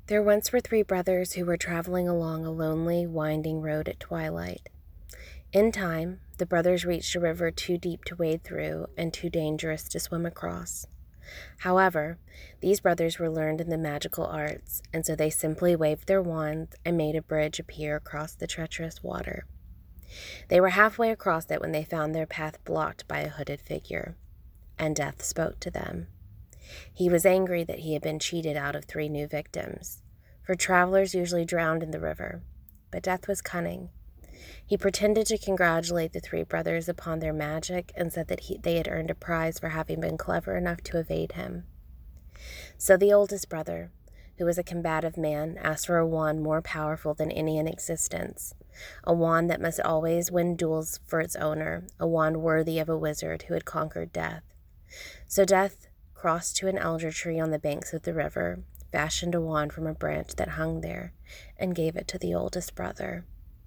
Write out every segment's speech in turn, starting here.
There once were three brothers who were traveling along a lonely, winding road at twilight. In time, the brothers reached a river too deep to wade through and too dangerous to swim across. However, these brothers were learned in the magical arts, and so they simply waved their wands and made a bridge appear across the treacherous water. They were halfway across it when they found their path blocked by a hooded figure, and Death spoke to them. He was angry that he had been cheated out of 3 new victims, for travelers usually drowned in the river, but Death was cunning. He pretended to congratulate the 3 brothers upon their magic and said that they had earned a prize for having been clever enough to evade him. So the oldest brother, who was a combative man, asked for a wand more powerful than any in existence, a wand that must always win duels for its owner, a wand worthy of a wizard who had conquered death. So Death crossed to an elder tree on the banks of the river, fashioned a wand from a branch that hung there, and gave it to the oldest brother.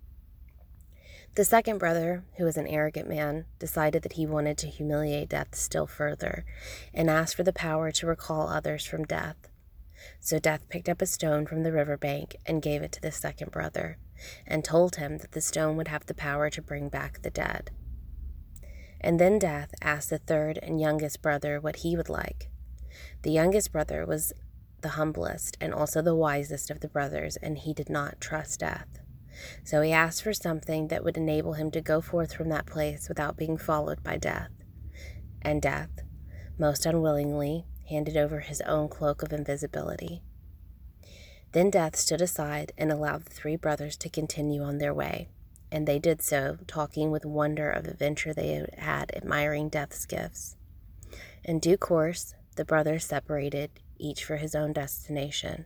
The second brother, who was an arrogant man, decided that he wanted to humiliate Death still further, and asked for the power to recall others from death. So Death picked up a stone from the riverbank and gave it to the second brother, and told him that the stone would have the power to bring back the dead. And then Death asked the third and youngest brother what he would like. The youngest brother was the humblest and also the wisest of the brothers, and he did not trust Death. So he asked for something that would enable him to go forth from that place without being followed by Death. And Death, most unwillingly, handed over his own cloak of invisibility. Then Death stood aside and allowed the 3 brothers to continue on their way, and they did so, talking with wonder of the adventure they had, admiring Death's gifts. In due course, the brothers separated, each for his own destination.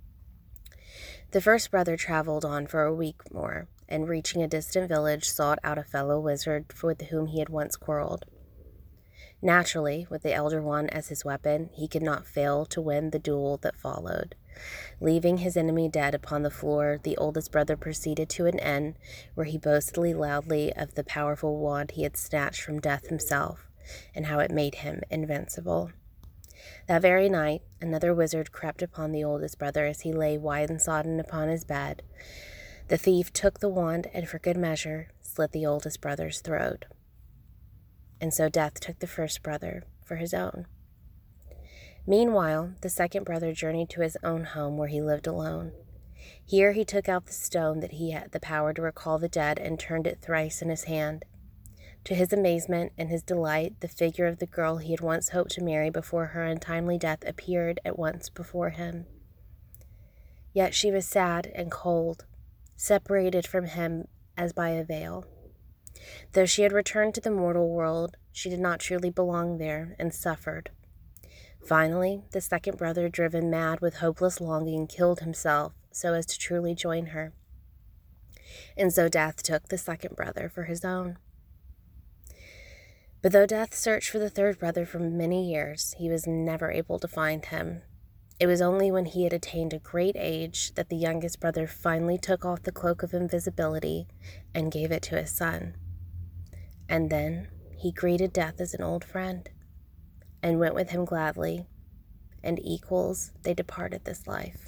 The first brother traveled on for a week more, and reaching a distant village, sought out a fellow wizard with whom he had once quarreled. Naturally, with the elder one as his weapon, he could not fail to win the duel that followed. Leaving his enemy dead upon the floor, the oldest brother proceeded to an inn, where he boasted loudly of the powerful wand he had snatched from Death himself, and how it made him invincible. That very night, another wizard crept upon the oldest brother as he lay wine-sodden upon his bed. The thief took the wand and, for good measure, slit the oldest brother's throat. And so Death took the first brother for his own. Meanwhile, the second brother journeyed to his own home, where he lived alone. Here he took out the stone that he had the power to recall the dead and turned it thrice in his hand. To his amazement and his delight, the figure of the girl he had once hoped to marry before her untimely death appeared at once before him. Yet she was sad and cold, separated from him as by a veil. Though she had returned to the mortal world, she did not truly belong there, and suffered. Finally, the second brother, driven mad with hopeless longing, killed himself so as to truly join her. And so Death took the second brother for his own. But though Death searched for the third brother for many years, he was never able to find him. It was only when he had attained a great age that the youngest brother finally took off the cloak of invisibility and gave it to his son. And then he greeted Death as an old friend, and went with him gladly, and equals they departed this life.